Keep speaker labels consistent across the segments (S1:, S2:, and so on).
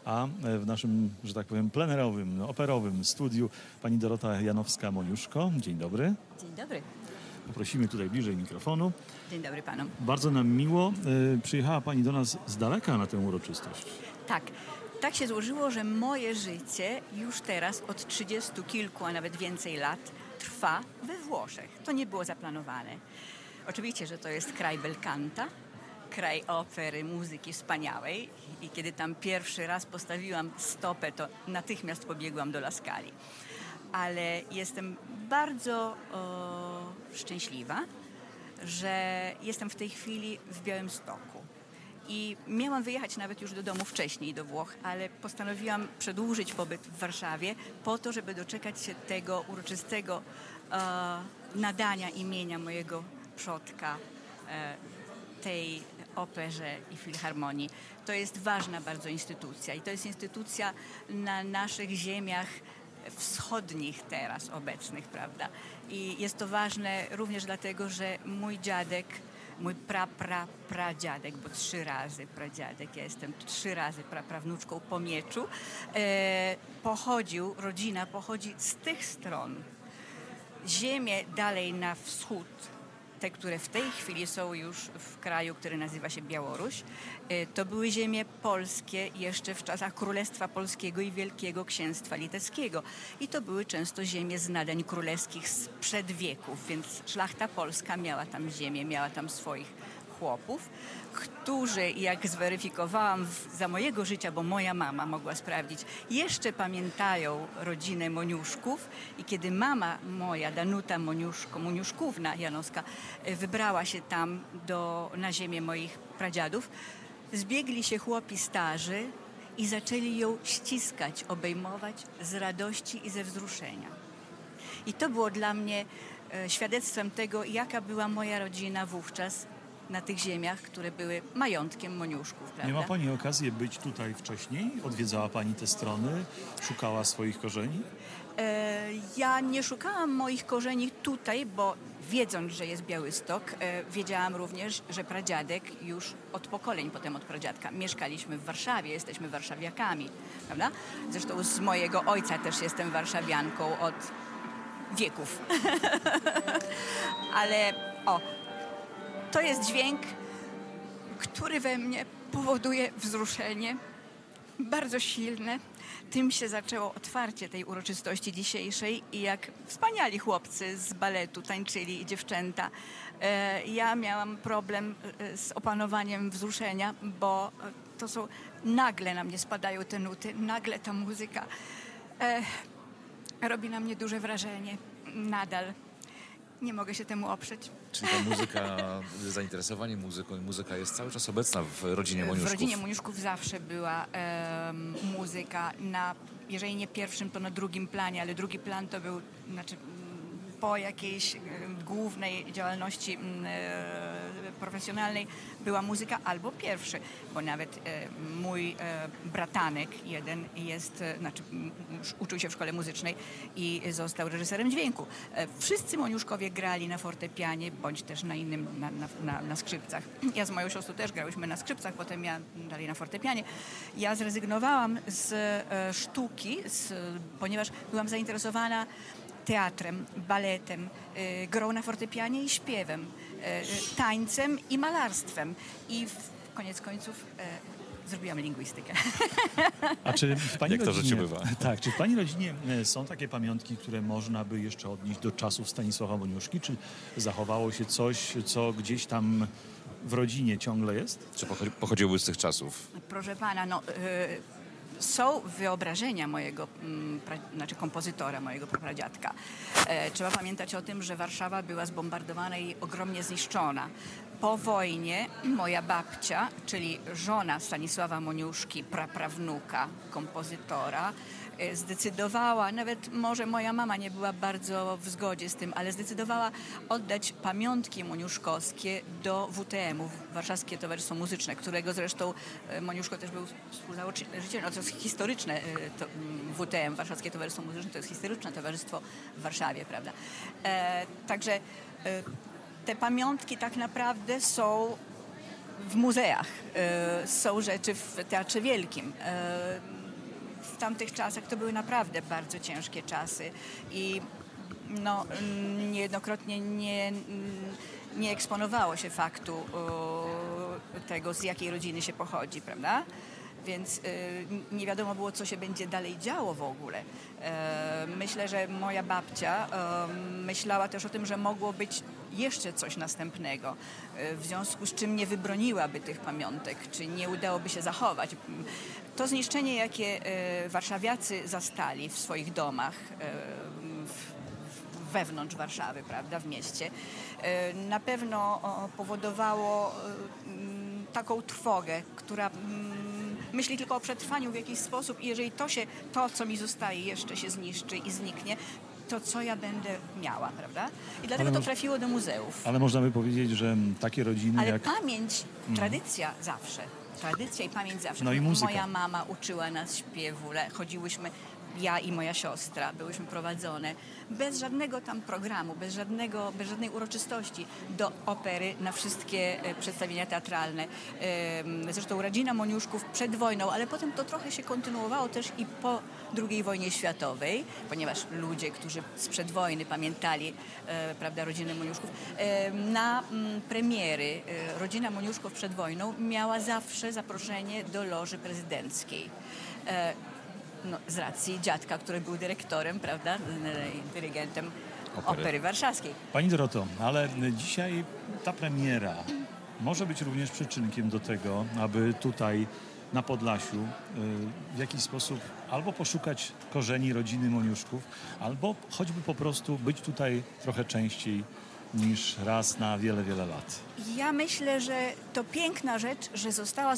S1: a w naszym, że tak powiem, plenerowym, operowym studiu pani Dorota Janowska-Moniuszko. Dzień dobry.
S2: Dzień dobry.
S1: Poprosimy tutaj bliżej mikrofonu.
S2: Dzień dobry panom.
S1: Bardzo nam miło. Przyjechała pani do nas z daleka na tę uroczystość.
S2: Tak się złożyło, że moje życie już teraz od 30 kilku, a nawet więcej lat trwa we Włoszech. To nie było zaplanowane. Oczywiście, że to jest kraj bel canta, kraj opery, muzyki wspaniałej i kiedy tam pierwszy raz postawiłam stopę, to natychmiast pobiegłam do La Scali. Ale jestem bardzo szczęśliwa, że jestem w tej chwili w Białymstoku. I miałam wyjechać nawet już do domu wcześniej, do Włoch, ale postanowiłam przedłużyć pobyt w Warszawie po to, żeby doczekać się tego uroczystego nadania imienia mojego przodka tej operze i filharmonii. To jest ważna bardzo instytucja i to jest instytucja na naszych ziemiach wschodnich teraz obecnych, prawda? I jest to ważne również dlatego, że mój dziadek, mój pradziadek, bo 3 razy pradziadek, ja jestem 3 razy prawnuczką po mieczu, rodzina pochodzi z tych stron. Ziemie dalej na wschód, te, które w tej chwili są już w kraju, który nazywa się Białoruś, to były ziemie polskie jeszcze w czasach Królestwa Polskiego i Wielkiego Księstwa Litewskiego. I to były często ziemie z nadań królewskich sprzed wieków, więc szlachta polska miała tam ziemię, miała tam swoich chłopów, którzy, jak zweryfikowałam za mojego życia, bo moja mama mogła sprawdzić, jeszcze pamiętają rodzinę Moniuszków i kiedy mama moja, Danuta Moniuszkówna Janowska, wybrała się tam na ziemię moich pradziadów, zbiegli się chłopi starzy i zaczęli ją ściskać, obejmować z radości i ze wzruszenia. I to było dla mnie świadectwem tego, jaka była moja rodzina wówczas na tych ziemiach, które były majątkiem Moniuszków, prawda?
S1: Nie ma pani okazji być tutaj wcześniej? Odwiedzała pani te strony? Szukała swoich korzeni?
S2: Ja nie szukałam moich korzeni tutaj, bo wiedząc, że jest Białystok, wiedziałam również, że pradziadek już od pokoleń, potem od pradziadka, mieszkaliśmy w Warszawie, jesteśmy warszawiakami, prawda? Zresztą z mojego ojca też jestem warszawianką od wieków. Ale to jest dźwięk, który we mnie powoduje wzruszenie, bardzo silne. Tym się zaczęło otwarcie tej uroczystości dzisiejszej i jak wspaniali chłopcy z baletu tańczyli i dziewczęta. Ja miałam problem z opanowaniem wzruszenia, bo nagle na mnie spadają te nuty, nagle ta muzyka robi na mnie duże wrażenie. Nadal nie mogę się temu oprzeć.
S3: Czyli ta muzyka, zainteresowanie muzyką, muzyka jest cały czas obecna w rodzinie Moniuszków?
S2: W rodzinie Moniuszków zawsze była muzyka jeżeli nie pierwszym, to na drugim planie, ale drugi plan to był, po jakiejś głównej działalności profesjonalnej była muzyka albo pierwszy, bo nawet mój bratanek jeden uczył się w szkole muzycznej i został reżyserem dźwięku. Wszyscy Moniuszkowie grali na fortepianie, bądź też na innym, na skrzypcach. Ja z moją siostrą też grałyśmy na skrzypcach, potem ja dalej na fortepianie. Ja zrezygnowałam z sztuki, ponieważ byłam zainteresowana teatrem, baletem, grą na fortepianie i śpiewem, tańcem i malarstwem. I koniec końców zrobiłam lingwistykę.
S1: A czy w pani
S3: Jak to
S1: rodzinie,
S3: życie bywa?
S1: Tak, czy w pani rodzinie są takie pamiątki, które można by jeszcze odnieść do czasów Stanisława Moniuszki? Czy zachowało się coś, co gdzieś tam w rodzinie ciągle jest?
S3: Czy pochodziły z tych czasów?
S2: Proszę pana, są wyobrażenia mojego, kompozytora, mojego pradziadka. Trzeba pamiętać o tym, że Warszawa była zbombardowana i ogromnie zniszczona. Po wojnie moja babcia, czyli żona Stanisława Moniuszki, praprawnuka kompozytora, zdecydowała, nawet może moja mama nie była bardzo w zgodzie z tym, ale zdecydowała oddać pamiątki moniuszkowskie do WTM-u, Warszawskie Towarzystwo Muzyczne, którego zresztą Moniuszko też był współzałożycielem. To jest historyczne WTM, Warszawskie Towarzystwo Muzyczne, to jest historyczne towarzystwo w Warszawie, prawda? Także te pamiątki tak naprawdę są w muzeach, są rzeczy w Teatrze Wielkim. w tamtych czasach to były naprawdę bardzo ciężkie czasy i no, niejednokrotnie nie eksponowało się faktu tego, z jakiej rodziny się pochodzi, prawda? Więc nie wiadomo było, co się będzie dalej działo w ogóle. Myślę, że moja babcia myślała też o tym, że mogło być jeszcze coś następnego, w związku z czym nie wybroniłaby tych pamiątek, czy nie udałoby się zachować. To zniszczenie, jakie warszawiacy zastali w swoich domach, wewnątrz Warszawy, prawda, w mieście, na pewno powodowało taką trwogę, która myśli tylko o przetrwaniu w jakiś sposób i jeżeli to, co mi zostaje, jeszcze się zniszczy i zniknie, to co ja będę miała, prawda? I dlatego to trafiło do muzeów.
S1: Ale można by powiedzieć, że takie rodziny
S2: Ale
S1: jak...
S2: pamięć, tradycja zawsze. Tradycja i pamięć zawsze.
S1: No i muzyka.
S2: Moja mama uczyła nas śpiewu, chodziłyśmy, ja i moja siostra, byłyśmy prowadzone bez żadnego tam programu, bez żadnej uroczystości do opery na wszystkie przedstawienia teatralne. Zresztą rodzina Moniuszków przed wojną, ale potem to trochę się kontynuowało też i po II wojnie światowej, ponieważ ludzie, którzy sprzed wojny pamiętali, prawda, rodzinę Moniuszków, na premiery rodzina Moniuszków przed wojną miała zawsze zaproszenie do loży prezydenckiej. No, z racji dziadka, który był dyrektorem, prawda, dyrygentem Opery Warszawskiej.
S1: Pani Doroto, ale dzisiaj ta premiera może być również przyczynkiem do tego, aby tutaj na Podlasiu w jakiś sposób albo poszukać korzeni rodziny Moniuszków, albo choćby po prostu być tutaj trochę częściej niż raz na wiele, wiele lat.
S2: Ja myślę, że to piękna rzecz, że została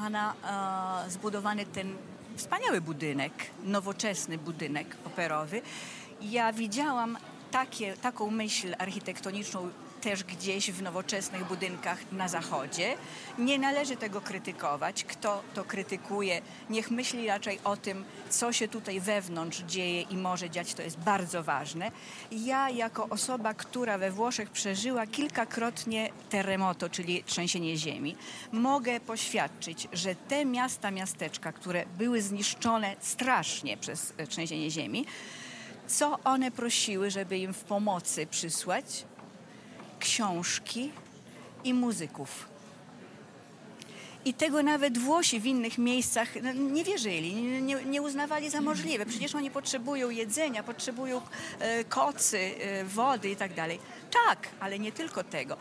S2: zbudowany ten wspaniały budynek, nowoczesny budynek operowy. Ja widziałam taką myśl architektoniczną też gdzieś w nowoczesnych budynkach na zachodzie. Nie należy tego krytykować. Kto to krytykuje, niech myśli raczej o tym, co się tutaj wewnątrz dzieje i może dziać. To jest bardzo ważne. Ja jako osoba, która we Włoszech przeżyła kilkakrotnie terremoto, czyli trzęsienie ziemi, mogę poświadczyć, że te miasteczka, które były zniszczone strasznie przez trzęsienie ziemi, co one prosiły, żeby im w pomocy przysłać? Książki i muzyków. I tego nawet Włosi w innych miejscach nie wierzyli, nie uznawali za możliwe. Przecież oni potrzebują jedzenia, potrzebują kocy, wody i tak dalej. Tak, ale nie tylko tego.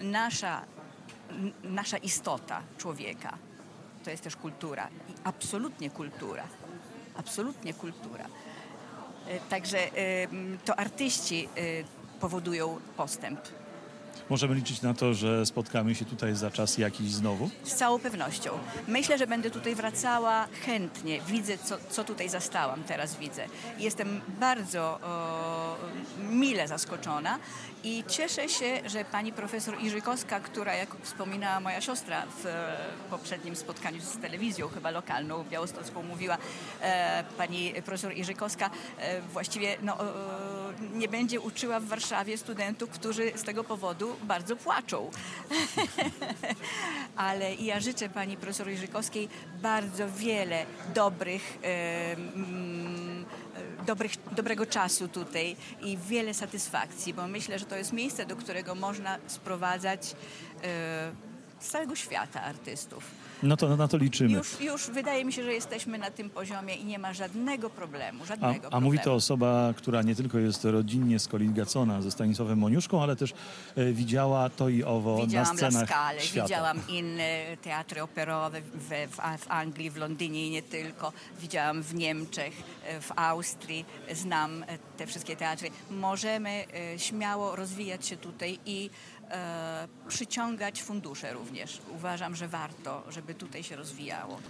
S2: Nasza istota człowieka to jest też kultura. I absolutnie kultura. Absolutnie kultura. Także to artyści powodują postęp.
S1: Możemy liczyć na to, że spotkamy się tutaj za czas jakiś znowu?
S2: Z całą pewnością. Myślę, że będę tutaj wracała chętnie. Widzę, co tutaj zastałam, teraz widzę. Jestem bardzo mile zaskoczona i cieszę się, że pani profesor Iżykowska, która, jak wspominała moja siostra w poprzednim spotkaniu z telewizją, chyba lokalną, białostocką, mówiła, pani profesor Iżykowska właściwie nie będzie uczyła w Warszawie studentów, którzy z tego powodu bardzo płaczą. Ale ja życzę pani profesor Jerzykowskiej bardzo wiele dobrego czasu tutaj i wiele satysfakcji, bo myślę, że to jest miejsce, do którego można sprowadzać z całego świata artystów.
S1: No to na to liczymy.
S2: Już wydaje mi się, że jesteśmy na tym poziomie i nie ma żadnego problemu.
S1: A mówi to osoba, która nie tylko jest rodzinnie skoligacona ze Stanisławem Moniuszką, ale też widziała to i owo na scenach
S2: La Scale,
S1: świata.
S2: widziałam inne teatry operowe w Anglii, w Londynie i nie tylko. Widziałam w Niemczech, w Austrii. Znam te wszystkie teatry. Możemy śmiało rozwijać się tutaj i przyciągać fundusze również. Uważam, że warto, żeby tutaj się rozwijało.